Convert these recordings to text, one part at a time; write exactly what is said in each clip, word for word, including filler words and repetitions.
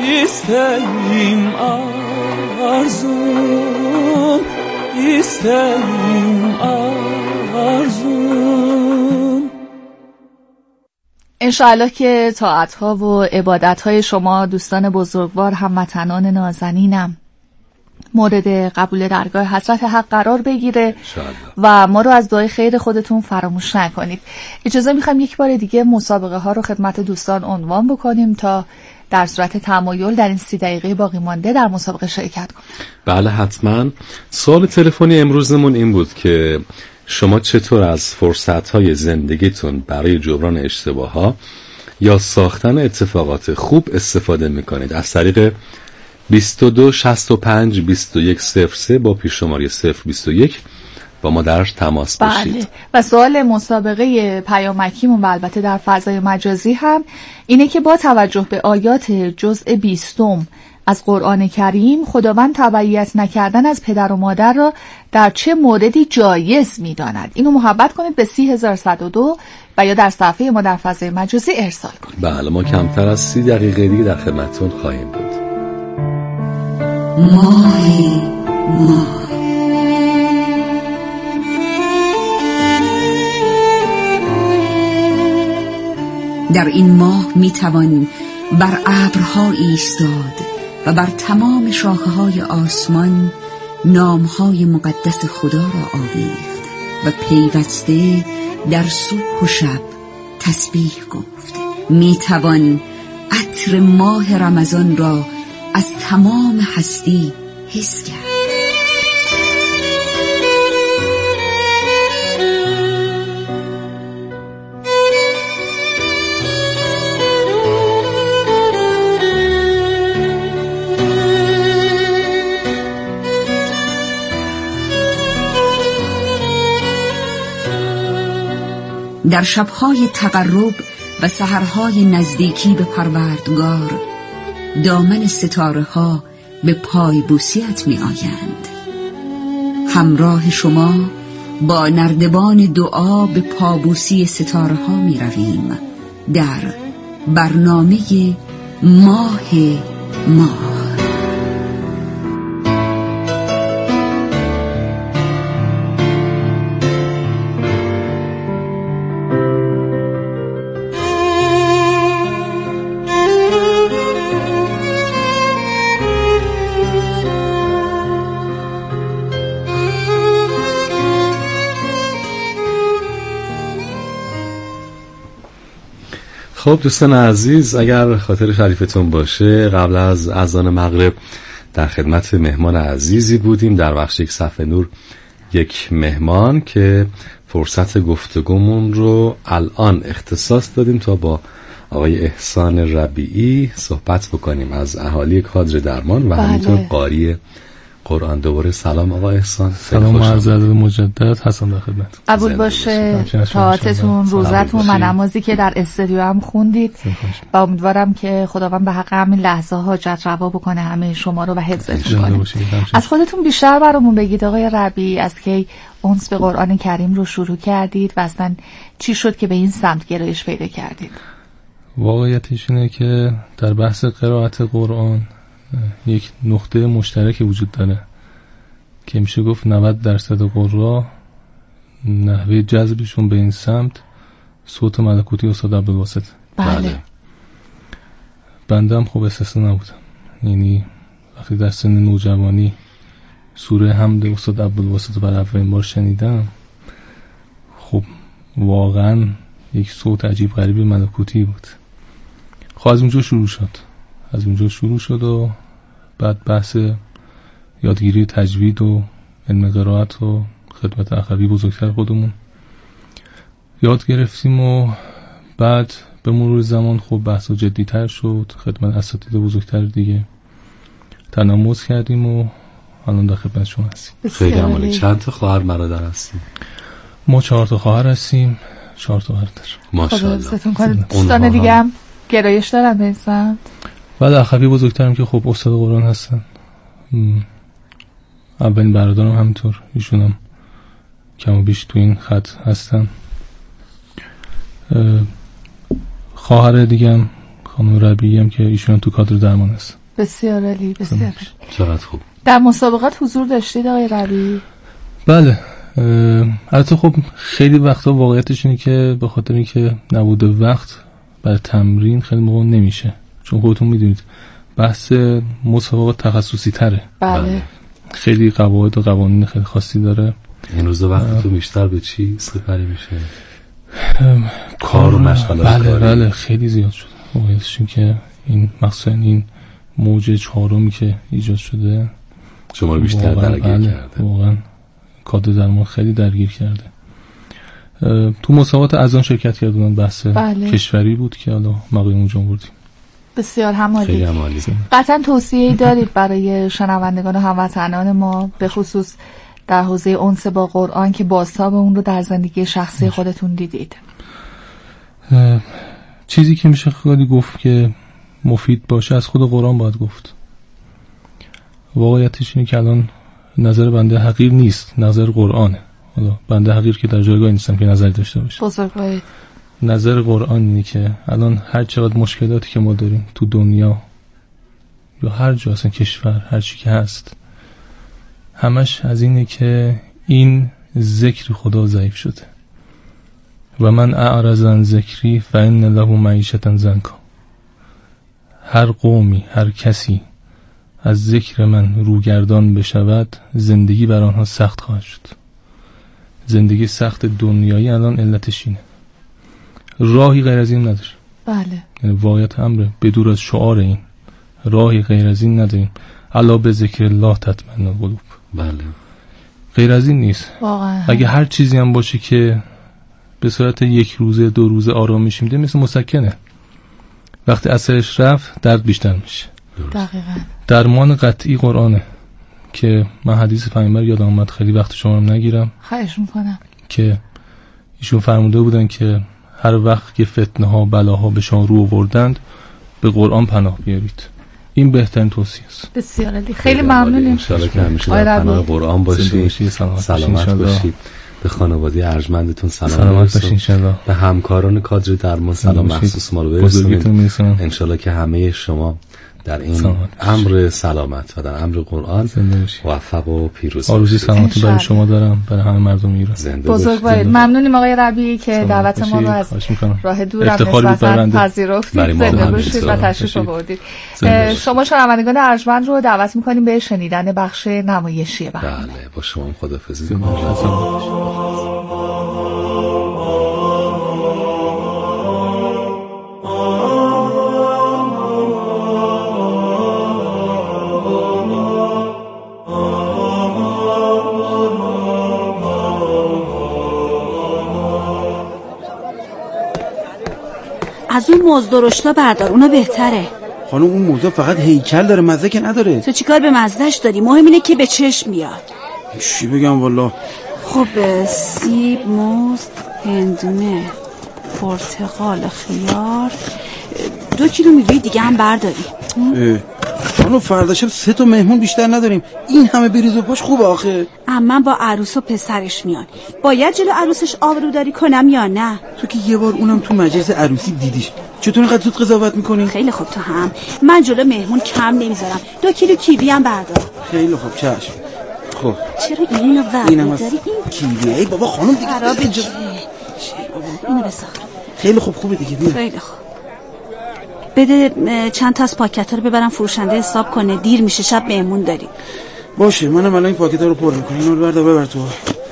İsteyim arzum, isteyim arzum. انشاءالله که طاعت‌ها و عبادت‌های شما دوستان بزرگوار هموطنان نازنینم مورد قبول درگاه حضرت حق قرار بگیره و ما رو از دعای خیر خودتون فراموش نکنید. اجازه میخوایم یک بار دیگه مسابقه ها رو خدمت دوستان عنوان بکنیم تا در صورت تمایل در این سی دقیقه باقی مانده در مسابقه شرکت کنیم. بله حتما. سوال تلفنی امروزمون این بود که شما چطور از فرصت‌های زندگیتون برای جبران اشتباه‌ها یا ساختن اتفاقات خوب استفاده می‌کنید؟ از طریق بیست و دو شصت و پنج بیست و یک صفر سه با پیش‌شماره صفر بیست و یک با ما در تماس باشید. بله. و سوال مسابقه پیامکیمون و البته در فضای مجازی هم اینه که با توجه به آیات جزء بیستم از قرآن کریم خداوند تبعیت نکردن از پدر و مادر را در چه موردی جایز می‌داند؟ اینو محبت کنید به سی هزار و صد و دو و یا در صفحه ما در فضای مجازی ارسال کنید. بله ما کمتر از سی دقیقه دیگه در خدمتتون خواهیم بود. ماهی ماه در این ماه میتوان بر ابرها ایستاد و بر تمام شاخه‌های آسمان نام‌های مقدس خدا را آویخت و پیوسته در صبح و شب تسبیح گفت. میتوان عطر ماه رمضان را از تمام هستی حس کرد. در شب‌های تقرب و سحرهای نزدیکی به پروردگار دامن ستاره ها به پای بوسیت می آیند. همراه شما با نردبان دعا به پابوسی ستاره ها می رویم در برنامه ماه ماه. خب دوستان عزیز، اگر خاطر شریفتون باشه قبل از اذان مغرب در خدمت مهمان عزیزی بودیم در بخش یک صفحه نور، یک مهمان که فرصت گفتگومون رو الان اختصاص دادیم تا با آقای احسان ربیعی صحبت بکنیم از اهالی کادر درمان و بله. همینطور قاری قرآن. دوباره سلام آقای احسان. سلام عرض ادب مجدد. حسن در خدمت. قبول باشه طاعتتون، روزتون و نمازی که در استودیو هم خوندید و امیدوارم که خداوند به حق همین لحظه ها حاجت روا بکنه همه شما رو و حفظتون کنه. از خودتون بیشتر برامون بگید آقای ربیعی، از کی انس به قرآن کریم رو شروع کردید و اصلا چی شد که به این سمت گرایش پیدا کردید؟ واقعیتش اینه که در بحث قرائت قرآن یک نقطه مشترک وجود داره که میشه گفت نود درصد قرآ نحوه جذبشون به این سمت صوت ملکوتی استاد عبدالواسط. بله. بنده هم خب استثنا نبودم، یعنی وقتی در سن نوجوانی سوره حمد استاد عبدالواسط برای اولین بار شنیدم، خب واقعا یک صوت عجیب غریبی ملکوتی بود. خب از اونجا شروع شد از اونجا شروع شد و بعد بحث یادگیری تجوید و علم قرائت و خدمت اخوی بزرگتر خودمون یاد گرفتیم و بعد به مرور زمان خب بحث جدی تر شد، خدمت اساتید بزرگتر دیگه تنموز کردیم و الان در خدمت شما هستیم. خیلی عالی. چند تا خواهر برادر هستیم؟ ما چهار تا خواهر هستیم، چهار تا برادر. ماشاءالله. دوستان دیگه هم گرایش دارن به سمت؟ بعد اخوی بزرگترم که خب استاد قرآن هستن. اولین برادرم همینطور، ایشون هم کم و بیش تو این خط هستن. خواهر دیگم خانم ربیعی هم که ایشون تو کادر درمان هست. بسیار عالی، بسیار عالی. چقدر خوب. در مسابقات حضور داشتید آقای ربیعی؟ بله. البته خب خیلی وقتا واقعیتش اینه که به خاطر اینکه نبود وقت برای تمرین خیلی موقع نمیشه، چون خودتون میدونید بحث مسابقات تخصصی تره. بله. خیلی قواعد و قوانین خیلی خاصی داره. این روزا وقت تو بیشتر به چی سپری میشه؟ کار و مشغلات بله کاری. بله خیلی زیاد شده. واقعیتش این که این مخصوصا این موج چهارمی که ایجاد شده شما رو بیشتر درگیر بله کرده. واقعا کادر درمان خیلی درگیر کرده. تو مسابقات اذان شرکت کردن، بحث بله. کشوری بود که حالا مقام اونجا بردیم. بسیار همالی. خیلی همالی. قطعا توصیه‌ای دارید برای شنوندگان و هموطنان ما به خصوص در حوزه انس با قرآن که بازتاب اون رو در زندگی شخصی خودتون دیدید؟ چیزی که میشه خیلی گفت که مفید باشه از خود قرآن باید گفت. واقعیتش اینه که الان نظر بنده حقیر نیست، نظر قرآنه. حالا بنده حقیر که در جایگاه نیستم که نظری داشته باشه. بزرگوارید. نظر قرآن اینه که الان هر چقدر مشکلاتی که ما داریم تو دنیا یا هر جا اصلا کشور هر چی که هست همش از اینه که این ذکر خدا ضعیف شده. و من اعرض عن ذکری فإن له معیشة ضنکا. هر قومی، هر کسی از ذکر من روگردان بشود زندگی بر آنها سخت خواهد شد. زندگی سخت دنیایی الان علتش اینه. راهی غیر از این نداره. بله. یعنی واقعیت امره بدور از شعار این راهی غیر از این نداریم. الا به ذکر الله تطمئن القلوب. بله. غیر از این نیست. واقعا. اگه هر چیزی هم باشه که به صورت یک روزه دو روزه آرامش میده مثل مسکنه، وقتی اثرش رفت درد بیشتر میشه. دقیقاً. درمان قطعی قرآنه که من حدیث پیامبر یادم اومد، خیلی وقت شما رو نگیرم، خواهش میکنم، که ایشون فرموده بودن که هر وقت که فتنه ها بلاها به شما رو آوردند به قرآن پناه بیارید. این بهترین توصیه است. بسیار عالی. خیلی ممنونیم. ان شاءالله که همیشه در پناه قرآن باشید. سلامت, سلامت باشید. به خانواده ارجمندتون سلام سلامت باشید انشالله. به همکاران کادر درمان سلام مخصوص ما رو برسونید. انشالله که همه شما در این سلامت امر سلامت و در امر قرآن موفق و پیروز آرزوی سلامتی برای شما دارم، برای همه مردم ایران. بزرگوارید. ممنونیم آقای ربیعی که دعوت ما رو از راه دور نسبتاً پذیرفتید. زنده باشید و تشریف آوردید. شما شنوندگان ارجمند رو دعوت می‌کنیم به شنیدن بخش نمایشی برنامه. بله، با شما خداحافظی. از اون موز درشتا بردار، اونا بهتره. خانم اون موزا فقط هیکل داره، مزه که نداره. تو چیکار به مزهش داری؟ مهم اینه که به چشم میاد. چی بگم والا؟ خب سیب، موز، هندونه، پرتقال، خیار، دو کیلو میوه دیگه هم برداری. خانم فردا شب سه تا مهمون بیشتر نداریم، این همه بریز و پاش خوبه آخه. اما با عروس و پسرش میان، باید جلو عروسش آبروداری کنم یا نه؟ تو که یه بار اونم تو مجلس عروسی دیدیش، چطور اینقدر زود قضاوت میکنی؟ خیلی خوب، تو هم من جلو مهمون کم نمیذارم. دو کیلو کیوی هم بردار. خیلی خوب چشم. خب چرا اینو وقت اینم از داری؟ این کیوی. ای بابا خانم دیگه خرابه چیه؟ اینو بسار. خیلی خوب خوبه دیگه بیا. خیلی خوب. بده چند تا از پاکت‌ها رو ببرم فروشنده حساب کنه، دیر میشه، شب مهمون داریم. باشه منم الان این پاکت‌ها رو پر می‌کنم. اینو بردار ببر تو.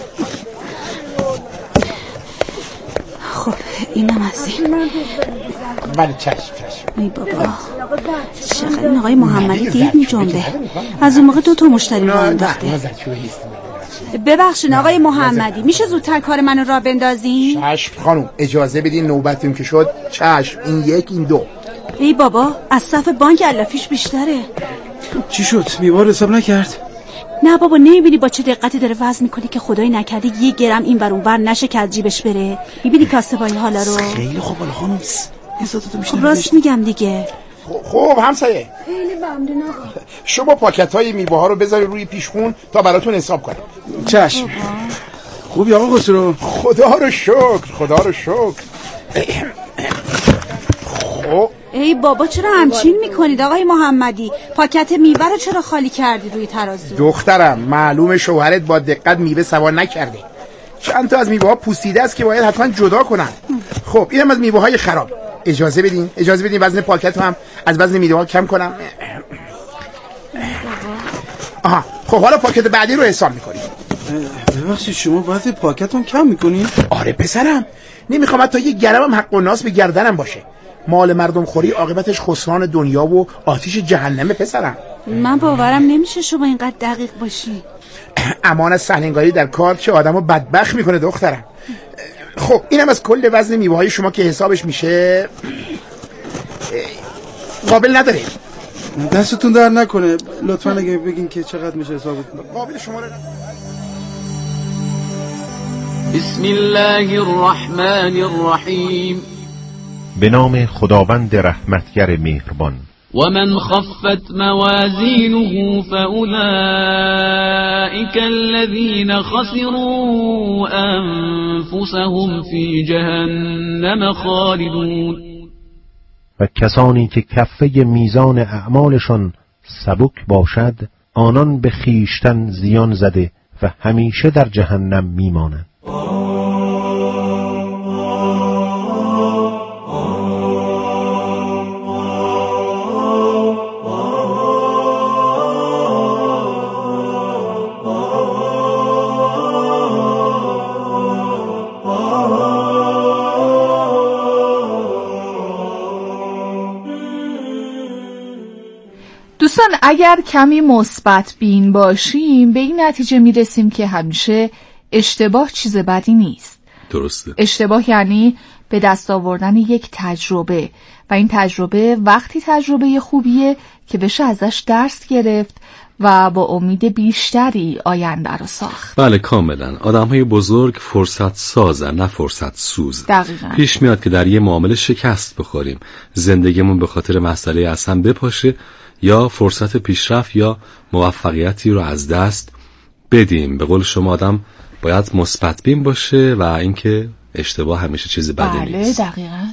خب اینم از این. بله چشم چشم. ای بابا چقدر این آقای محمدی دیر میجنبه. از اون موقع دو تا مشتری رو انداخته. ببخشید آقای محمدی، میشه زودتر کار منو راه بندازین؟ چشم خانم، اجازه بدین نوبتیم که شد. چشم، این یک این دو. ای بابا از صف بانک علافیش بیشتره. چی شد؟ بیوار حساب نکرد؟ نه بابا، نمیبینی با چه دقتی داره وزن میکنه که خدایی نکرده یه گرم این ور اون ور نشه که از جیبش بره. میبینی کاسه بای حالا رو؟ خیلی خوب حالا خانم، حسابتو بیشتر. خب راست میگم دیگه. خوب همسایه، خیلی ممنون آقا. شما پاکت‌های میوه ها رو بذارید روی پیشخون تا براتون حساب کنم. چشم. خوبی آقا خسرو؟ خدا رو شکر، خدا رو شکر. خب ای بابا چرا همچین میکنید آقای محمدی؟ پاکت میوه رو چرا خالی کردی روی ترازو؟ دخترم معلومه شوهرت با دقت میوه سوار نکرده. چند تا از میوه ها پوسیده است که باید حتما جدا کنن. خب اینم از میوه های خراب. اجازه بدین اجازه بدین وزن پاکت هم از وزن میوه ها کم کنم. آها خب حالا پاکت بعدی رو حساب میکنیم. ببخشید شما وزن پاکتون کم میکنین؟ آره پسرم، نمیخوام حتی یه گرم هم حق و ناس به گردنم باشه. مال مردم خوری عاقبتش خسران دنیا و آتیش جهنمه پسرم. من باورم نمیشه شما اینقدر دقیق باشی. امان از سهلنگاری در کار که آدمو بدبخت میکنه دخترم. خب اینم از کل وزن میوه های شما که حسابش میشه قابل نداره. دستتون در نکنه لطفا اگه بگین که چقدر میشه حسابتون. قابل شما رو بسم الله الرحمن الرحیم. به نام خداوند رحمتگر مهربان. ومن خفت موازینه فأولئک الذین خسروا انفسهم فی جهنم خالدون. و کسانی که کفه میزان اعمالشان سبک باشد آنان به خیشتن زیان زده و همیشه در جهنم میمانند. دوستان اگر کمی مثبت بین باشیم به این نتیجه میرسیم که همیشه اشتباه چیز بدی نیست. درسته. اشتباه یعنی به دست آوردن یک تجربه و این تجربه وقتی تجربه خوبیه که بشه ازش درس گرفت و با امید بیشتری آینده رو ساخت. بله کاملا. آدم‌های بزرگ فرصت سازن نه فرصت سوز. دقیقاً. پیش میاد که در یه معامله شکست بخوریم، زندگیمون به خاطر مسئله اصلا بپاشه یا فرصت پیشرفت یا موفقیتی رو از دست بدیم. به قول شما آدم باید مثبت بین باشه و اینکه اشتباه همیشه چیز بدی بله نیست. بله دقیقاً.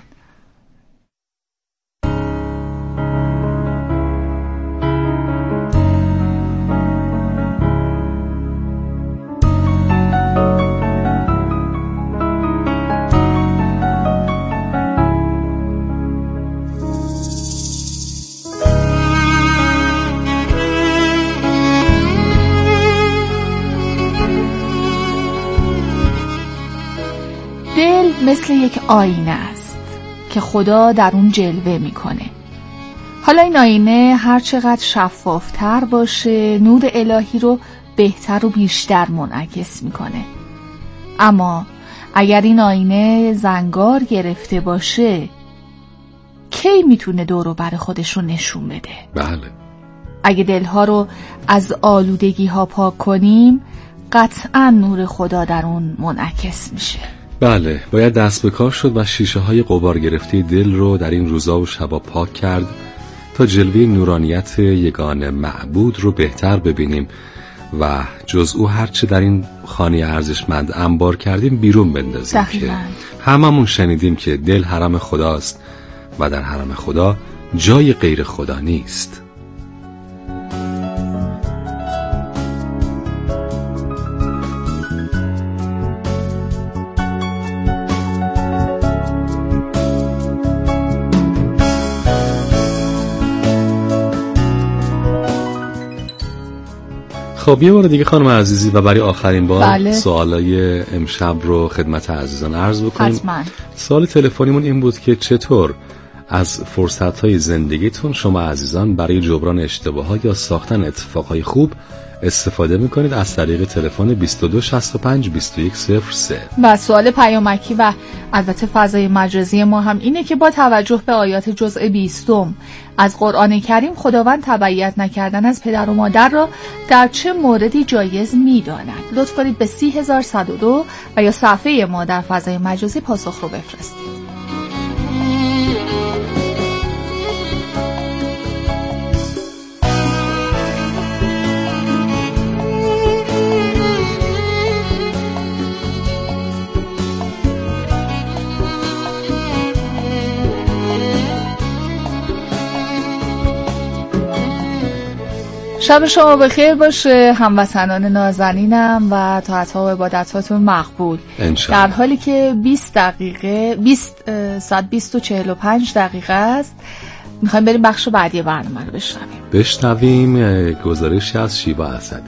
دل مثل یک آینه است که خدا در اون جلوه میکنه. حالا این آینه هر چقدر شفافتر باشه نور الهی رو بهتر و بیشتر منعکس میکنه. اما اگر این آینه زنگار گرفته باشه کی میتونه دور و بر خودش رو نشون بده؟ بله. اگه دلها رو از آلودگی ها پاک کنیم قطعا نور خدا در اون منعکس میشه. بله، باید دست به کار شد و شیشه های غبار گرفته دل رو در این روزا و شبا پاک کرد تا جلوه نورانیت یگان معبود رو بهتر ببینیم و جز او هرچه در این خانه ارزشمند انبار کردیم بیرون بندازیم. دقیقاً. که هممون شنیدیم که دل حرم خداست و در حرم خدا جای غیر خدا نیست. خب یه بار دیگه خانم عزیزی و برای آخرین بار بله. سوالای امشب رو خدمت عزیزان عرض بکنیم. حتما. سوال تلفنیمون این بود که چطور از فرصت‌های زندگیتون شما عزیزان برای جبران اشتباهات یا ساختن اتفاقهای خوب استفاده میکنید از طریق تلفن بیست و دو شصت و پنج بیست و یک صفر سه. و سوال پیامکی و البته فضای مجازی ما هم اینه که با توجه به آیات جزء بیستم از قرآن کریم خداوند تبعیت نکردن از پدر و مادر را در چه موردی جایز میداند؟ لطف کنید به سی هزار و صد و دو و یا صفحه ما در فضای مجازی پاسخ رو بفرستید. شب شما بخیر باشه هموطنان نازنینم و طاعت‌ها و عبادت‌هاتون مقبول. در حالی که بیست دقیقه بیست ساعت بیست و چهل و پنج دقیقه است، میخوایم بریم بخش بعدی برنامه رو بشنویم. بشنویم گزارشی از شیوا اسدی.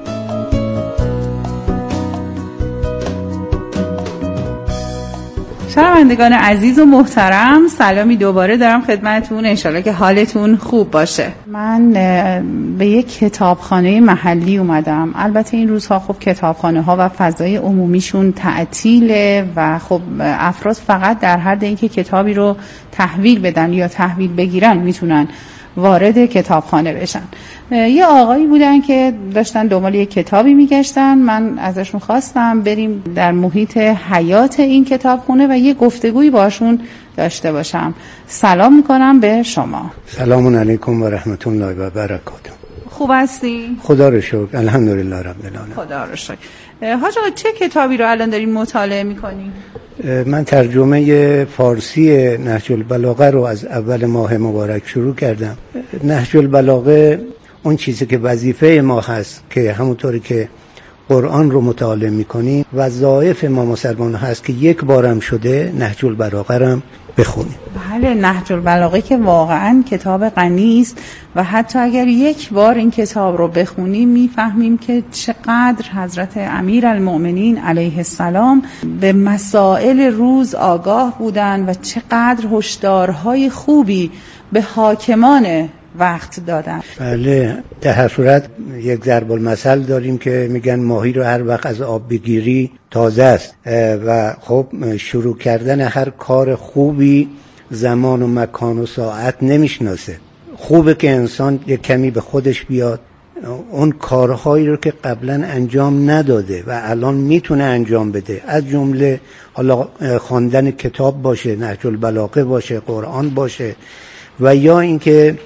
شنوندگان عزیز و محترم، سلامی دوباره دارم خدمتتون. انشالله که حالتون خوب باشه. من به یک کتابخانه محلی اومدم. البته این روزها خب کتابخانه ها و فضای عمومیشون تعطیله و خب افراد فقط در حد اینکه کتابی رو تحویل بدن یا تحویل بگیرن میتونن وارد کتابخانه بشن. یه آقایی بودن که داشتن دنبال یه کتابی میگشتن. من ازشون خواستم بریم در محیط حیات این کتابخونه و یه گفتگویی باشون داشته باشم. سلام میکنم به شما. سلام علیکم و رحمت الله و برکاته. خوب هستی؟ خدا رو شکر، الحمدلله رب العالمین. خدا رو شکر. حاج آقا چه کتابی رو الان دارین مطالعه میکنین؟ من ترجمه فارسی نهج البلاغه رو از اول ماه مبارک شروع کردم. نهج البلاغه اون چیزی که وظیفه ما هست که همونطوری که قرآن رو مطالعه میکنیم، وظایف ما مسلمان هست که یک بارم شده نهج البلاغه رو بخونیم. بله، نهج البلاغه که واقعا کتاب غنی است و حتی اگر یک بار این کتاب رو بخونیم میفهمیم که چقدر حضرت امیرالمؤمنین علیه السلام به مسائل روز آگاه بودن و چقدر هشدارهای خوبی به حاکمان وقت دادن. بله، در هر صورت یک ضرب المثل داریم که میگن ماهی رو هر وقت از آب بگیری تازه است و خب شروع کردن هر کار خوبی زمان و مکان و ساعت نمیشناسه. خوبه که انسان یک کمی به خودش بیاد، اون کارهایی رو که قبلا انجام نداده و الان میتونه انجام بده، از جمله حالا خواندن کتاب باشه، نهج البلاغه باشه، قرآن باشه، و یا اینکه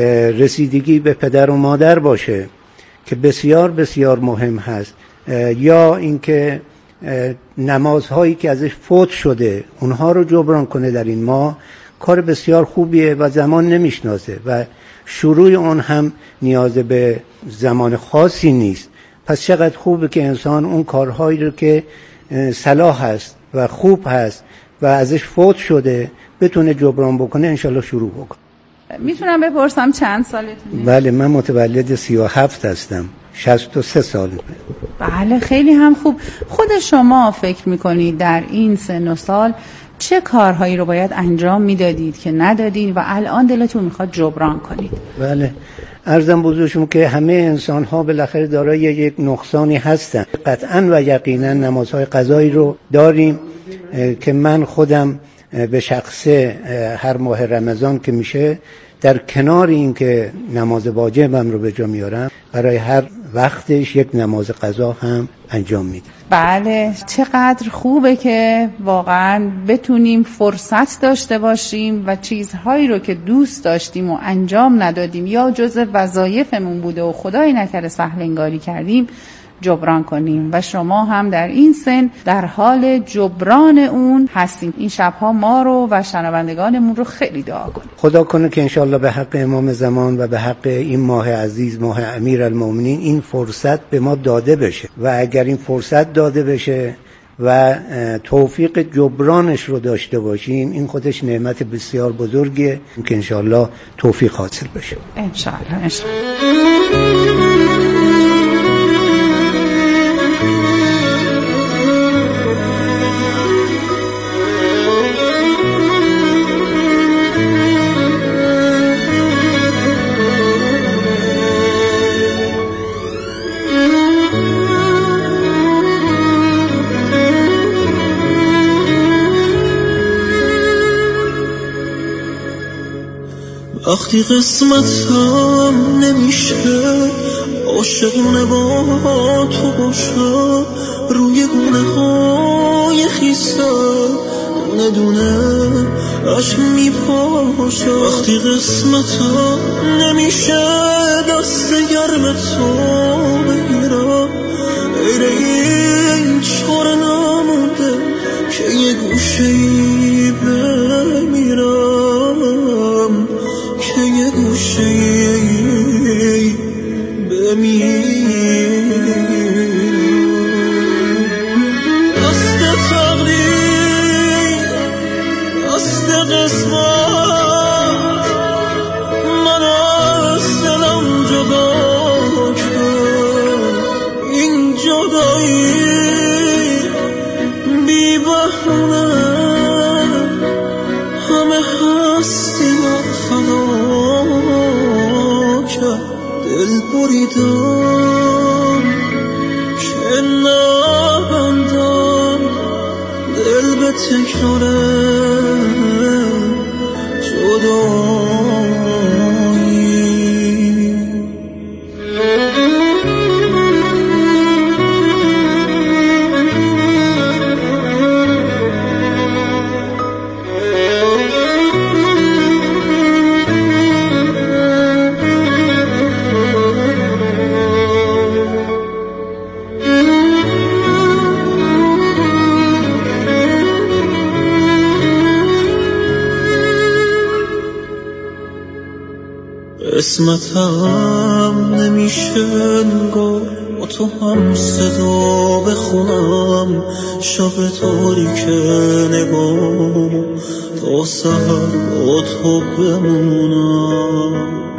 رسیدگی به پدر و مادر باشه که بسیار بسیار مهم هست، یا اینکه نمازهایی که ازش فوت شده اونها رو جبران کنه در این ماه، کار بسیار خوبیه و زمان نمیشناسه و شروع اون هم نیاز به زمان خاصی نیست. پس چقدر خوبه که انسان اون کارهایی رو که صلاح هست و خوب هست و ازش فوت شده بتونه جبران بکنه، انشالله شروع بکنه. میتونم بپرسم چند سالتونه؟ بله، من متولد سی و هفت هستم، شصت و سه سال. بله، خیلی هم خوب. خود شما فکر میکنید در این سن و سال چه کارهایی رو باید انجام میدادید که ندادید و الان دلتون میخواد جبران کنید؟ بله، عرضم بزرگ شما که همه انسان ها بالاخره دارای یک نقصانی هستن. قطعا و یقینا نمازهای قضایی رو داریم که من خودم به شخصه هر ماه رمضان که میشه، در کنار این که نماز واجبم رو به جا میارم، برای هر وقتش یک نماز قضا هم انجام میدم. بله، چقدر خوبه که واقعا بتونیم فرصت داشته باشیم و چیزهایی رو که دوست داشتیم و انجام ندادیم یا جزء وظایفمون بوده و خدای نکرده سهل انگاری کردیم جبران کنیم و شما هم در این سن در حال جبران اون هستیم. این شبها ما رو و شنوندگانمون رو خیلی دعا کنیم. خدا کنه که انشالله به حق امام زمان و به حق این ماه عزیز، ماه امیرالمؤمنین، این فرصت به ما داده بشه و اگر این فرصت داده بشه و توفیق جبرانش رو داشته باشیم، این خودش نعمت بسیار بزرگیه که انشالله توفیق حاصل بشه. انشالله انشالله. وقتی قسمتم نمیشه عاشقونه با تو باشه، روی گونه های خیسه دونه دونه عشق میپاشه. وقتی قسمتم نمیشه دست گرم تو بگیرم، غیر این چاره نمونده که یه گوشه ای بمیرم، که یه گوشه ای دست تقدیر دست قسمت من از دلم جدا کرد. این جدایی بی بهونه همه هستی ما فدا کرد. دل بریدم که نبندم دل به تکرار جدایی. قسمتم نمیشه انگار با تو هم صدا بخونم، شب تاریک نگاه تا سحر با تو بمونم.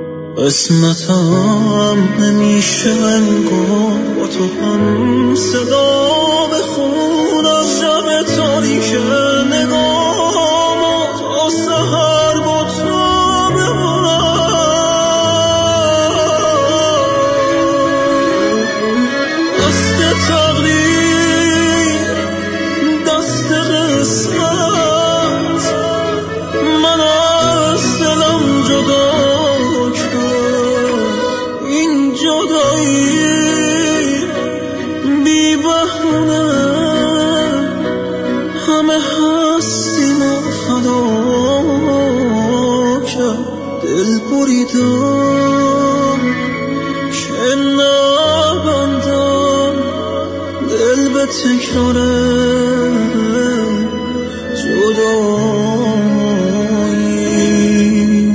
قسمتم نمیشه انگار با تو هم صدا بخونم، شب تاریک نگاه تا سحر با تو بمونم. دست تقدیر دست قسمت من از دلم جدا کرد. این جدایی بی بهونه همه هستی ما فدا کرد. دل بریدم که نبندم دل به تکرار جدایی.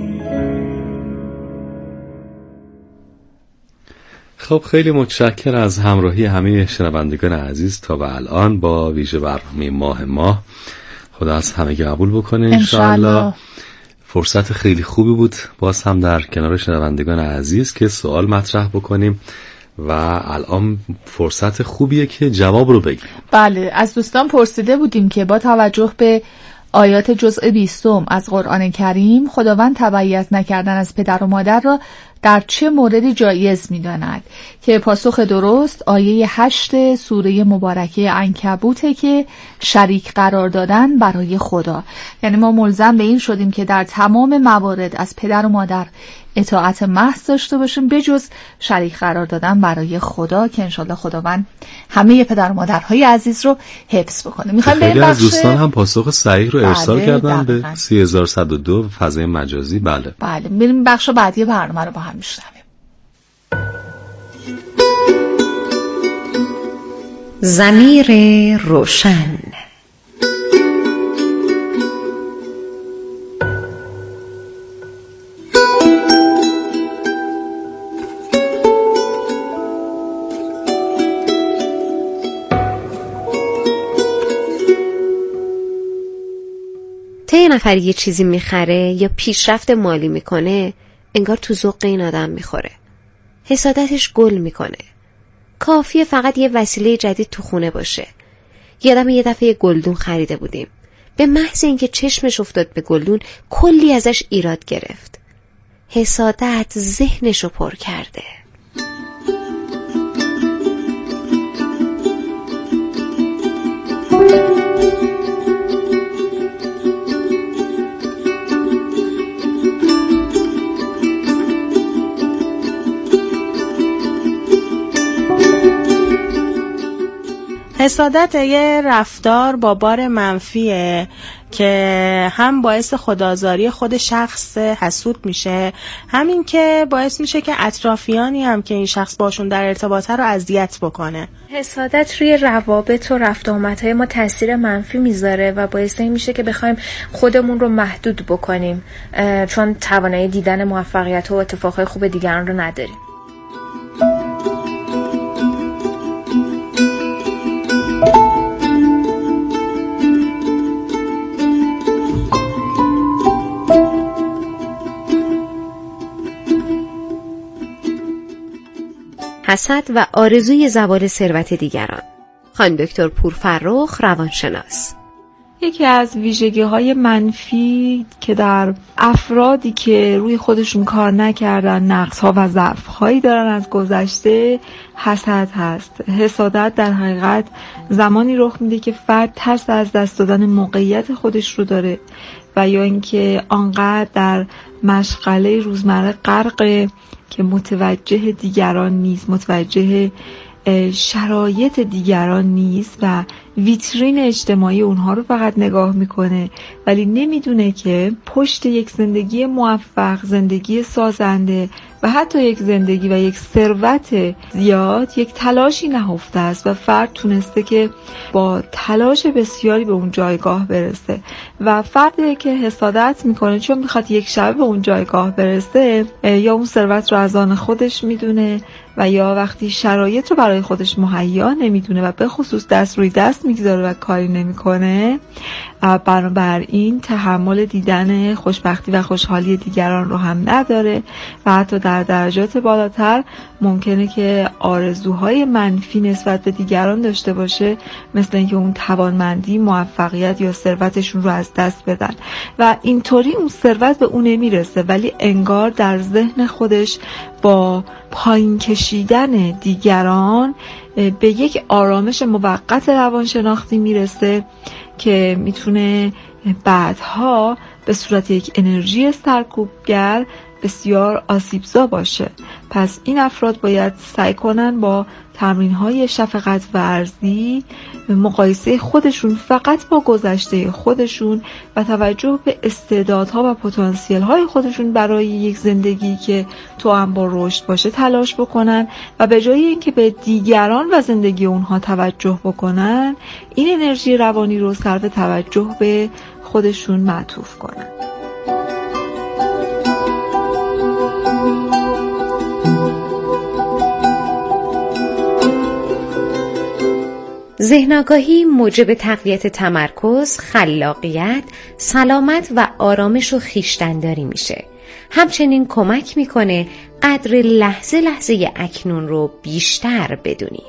خب خیلی متشکر از همراهی همه شنوندگان عزیز تا به الان با ویژه برنامه ماه ماه. خدا از همگی قبول بکنه انشاءالله. فرصت خیلی خوبی بود باز هم در کنار شنوندگان عزیز که سوال مطرح بکنیم و الان فرصت خوبیه که جواب رو بگیم. بله، از دوستان پرسیده بودیم که با توجه به آیات جزء بیستم از قرآن کریم خداوند تبعیت نکردن از پدر و مادر را در چه موردی جایز می‌داند، که پاسخ درست آیه هشت سوره مبارکه عنکبوته که شریک قرار دادن برای خدا. یعنی ما ملزم به این شدیم که در تمام موارد از پدر و مادر اطاعت محض داشته باشیم بجز شریک قرار دادن برای خدا، که انشالله خداوند همه پدر و مادرهای عزیز رو حفظ بکنه. میخوایم به این بخش... از دوستان هم پاسخ صحیح رو ارسال بله، کردن دقیقا. به سی هزار و صد و دو فضای مجازی. بله بله، میریم بخش بعدی برنامه رو با هم میشنویم. ضمیر روشن. یه نفر یه چیزی میخره یا پیشرفت مالی میکنه، انگار تو ذوق این آدم میخوره. حسادتش گل میکنه. کافیه فقط یه وسیله جدید تو خونه باشه. یادم یه دفعه یه گلدون خریده بودیم. به محض اینکه چشمش افتاد به گلدون کلی ازش ایراد گرفت. حسادت ذهنشو پر کرده. حسادت یه رفتار با بار منفیه که هم باعث خودآزاری خود شخص حسود میشه، همین که باعث میشه که اطرافیانی هم که این شخص باشون در ارتباطه رو اذیت بکنه. حسادت روی روابط و رفت و آمدهای ما تاثیر منفی میذاره و باعث این میشه که بخوایم خودمون رو محدود بکنیم، چون توانایی دیدن موفقیت و اتفاقهای خوب دیگران رو نداریم. حسد و آرزوی زوال ثروت دیگران. خانم دکتر پورفرخ، روانشناس. یکی از ویژگی‌های منفی که در افرادی که روی خودشون کار نکردن، نقص‌ها و ضعف‌هایی دارن از گذشته، حسد هست. حسادت در حقیقت زمانی رخ میده که فرد ترس از دست دادن موقعیت خودش رو داره و یا اینکه آنقدر در مشغله روزمره غرقه که متوجه دیگران نیست، متوجه شرایط دیگران نیست و ویترین اجتماعی اونها رو فقط نگاه میکنه، ولی نمیدونه که پشت یک زندگی موفق، زندگی سازنده و حتی یک زندگی و یک ثروت زیاد یک تلاشی نهفته است و فرد تونسته که با تلاش بسیاری به اون جایگاه برسه و فردی که حسادت میکنه چون میخواد یک شب به اون جایگاه برسه، یا اون ثروت رو از آن خودش میدونه و یا وقتی شرایط رو برای خودش مهیا نمیدونه و به خصوص دست روی دست میگذاره و کاری نمیکنه، بنابراین تحمل دیدن خوشبختی و خوشحالی دیگران رو هم نداره و حتی در درجات بالاتر ممکنه که آرزوهای منفی نسبت به دیگران داشته باشه، مثل اینکه اون توانمندی، موفقیت یا ثروتشون رو از دست بدن و اینطوری اون ثروت به اون نمیرسه، ولی انگار در ذهن خودش با پایین کشیدن دیگران به یک آرامش موقت روانشناختی میرسه که میتونه بعدها به صورت یک انرژی سرکوبگر بسیار آسیبزا باشه. پس این افراد باید سعی کنن با تمرین‌های شفقت ورزی مقایسه خودشون فقط با گذشته خودشون و توجه به استعدادها و پتانسیل‌های خودشون برای یک زندگی که تو هم با رشد باشه تلاش بکنن و به جای اینکه به دیگران و زندگی اونها توجه بکنن، این انرژی روانی رو صرف توجه به خودشون معطوف کنن. ذهن آگاهی موجب تقویت تمرکز، خلاقیت، سلامت و آرامش و خویشتن‌داری میشه. همچنین کمک میکنه قدر لحظه لحظه اکنون رو بیشتر بدونیم.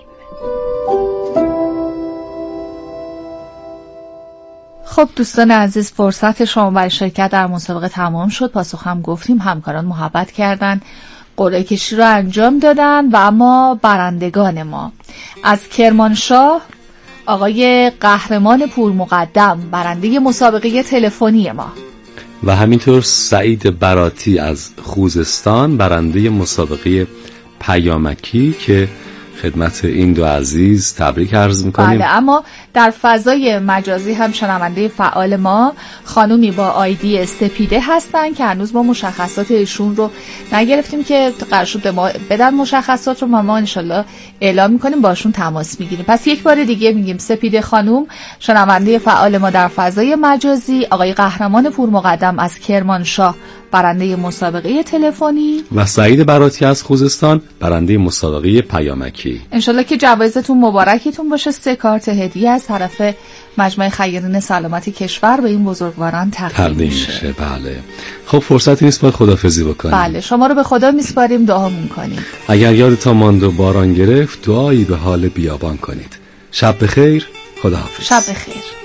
خب دوستان عزیز، فرصت شما برای شرکت در مسابقه تمام شد. پاسخ هم گفتیم، همکاران محبت کردن، قرعه کشی رو انجام دادن و اما برندگان ما از کرمانشاه آقای قهرمان پورمقدم، برنده مسابقه تلفنی ما، و همینطور سعید براتی از خوزستان، برنده مسابقه پیامکی که خدمت این دو عزیز تبریک عرض میکنیم. بله، اما در فضای مجازی هم شنونده فعال ما خانومی با آیدی سپیده هستن که هنوز ما مشخصات ایشون رو نگرفتیم که قرار شد به ما بدن مشخصات رو، ما ما انشالله اعلام میکنیم، باشون تماس میگیریم. پس یک بار دیگه میگیم سپیده خانوم شنونده فعال ما در فضای مجازی، آقای قهرمان پورمقدم از کرمانشاه برنده مسابقه تلفنی و سعید براتی از خوزستان برنده مسابقه پیامکی. انشالله که جوایزتون مبارکتون باشه. سه کارت هدیه از طرف مجمع خیرین سلامتی کشور به این بزرگواران تقدیم میشه. بله. خب فرصتی نیست باید خداحافظی بکنیم. بله، شما رو به خدا میسپاریم، دعامون کنید. اگر یادتان ماند و باران گرفت، دعایی به حال بیابان کنید. شب بخیر، خداحافظ. شب بخیر.